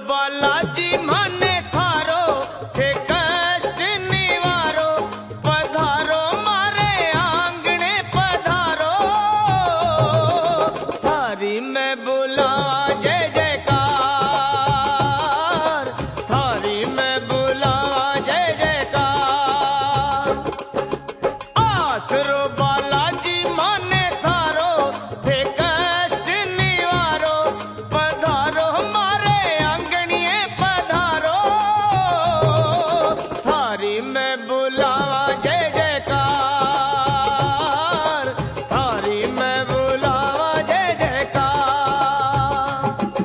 बालाजी माने थारो थे कष्ट निवारो, पधारो मारे आंगणे पधारो, थारी में बुलावा जय जयकार, थारी में बुलावा जय जयकार। आसरो बालाजी माने थारो थे कष्ट निवारो, पधारो मारे आंगणिए पधारो, थारी में बुलावा जय जयकार, थारी में बुलावा जय जयकार।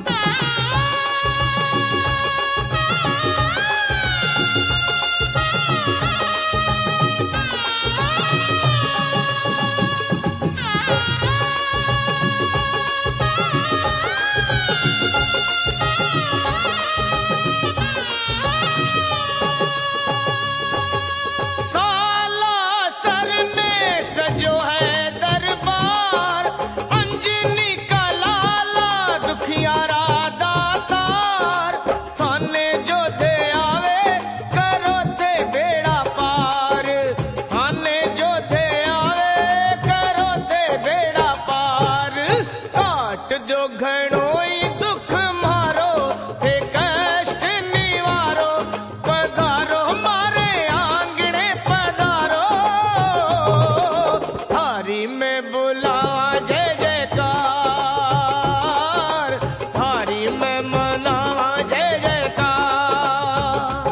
सालासर में सजो है दरबार, अंजनी का लाला दुखियारा दातार, थाने जो दे आवे करो थे बेड़ा पार, थाने जो दे आवे करो थे बेड़ा पार, काट जो घणोई दुख मारो थे कष्ट निवारो, पधारो मारे आंगणे पधारो, थारी में बुलावा जय जयकार, थारी में मनावा जय जयकार।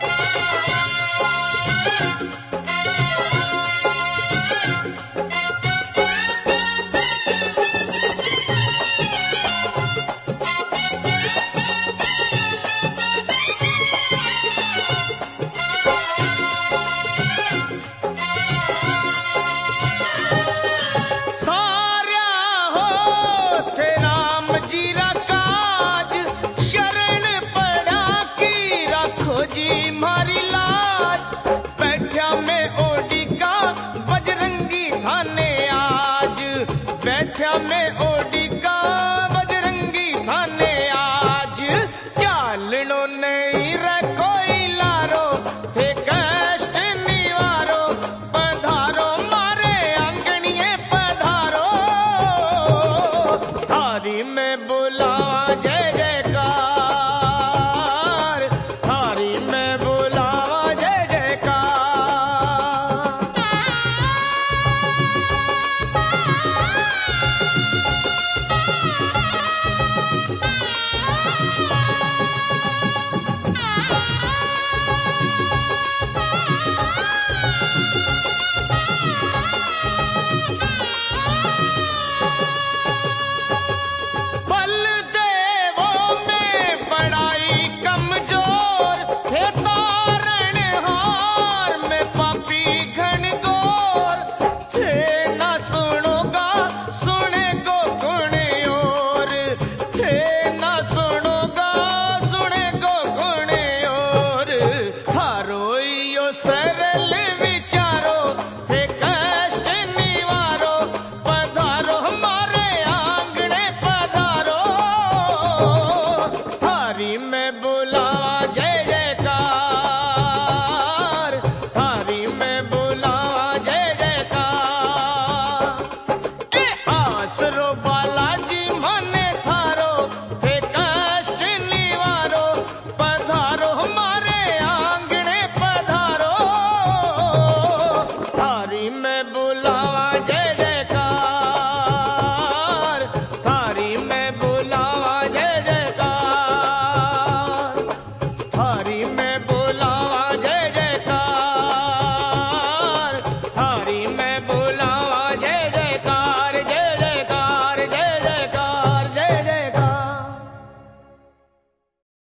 सार्या हो थे राम जी रा काज, शरण पड़ा की रखो जी मारी लाज।